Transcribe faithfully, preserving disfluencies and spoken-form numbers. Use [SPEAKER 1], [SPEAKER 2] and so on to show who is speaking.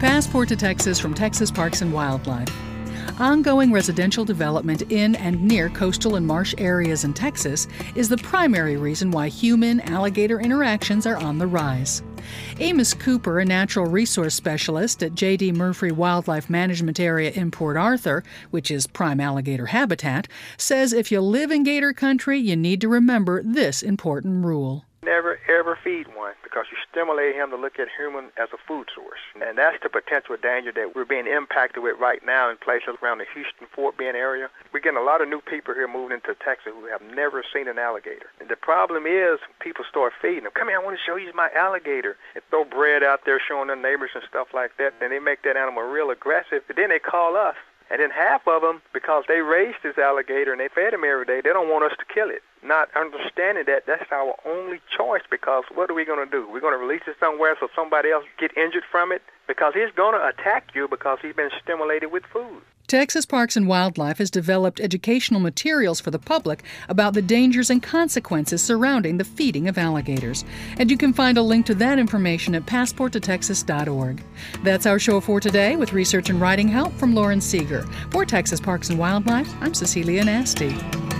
[SPEAKER 1] Passport to Texas from Texas Parks and Wildlife. Ongoing residential development in and near coastal and marsh areas in Texas is the primary reason why human-alligator interactions are on the rise. Amos Cooper, a natural resource specialist at J D. Murphy Wildlife Management Area in Port Arthur, which is prime alligator habitat, says if you live in gator country, you need to remember this important rule.
[SPEAKER 2] Never, ever feed one, because you stimulate him to look at human as a food source. And that's the potential danger that we're being impacted with right now in places around the Houston, Fort Bend area. We're getting a lot of new people here moving into Texas who have never seen an alligator. And the problem is people start feeding them. Come here, I want to show you my alligator. And throw bread out there showing their neighbors and stuff like that. And they make that animal real aggressive. But then they call us. And then half of them, because they raised this alligator and they fed him every day, they don't want us to kill it. Not understanding that that's our only choice, because what are we going to do? We're going to release it somewhere so somebody else get injured from it? Because he's going to attack you because he's been stimulated with food.
[SPEAKER 1] Texas Parks and Wildlife has developed educational materials for the public about the dangers and consequences surrounding the feeding of alligators. And you can find a link to that information at passport to texas dot org. That's our show for today, with research and writing help from Lauren Seeger. For Texas Parks and Wildlife, I'm Cecilia Nasty.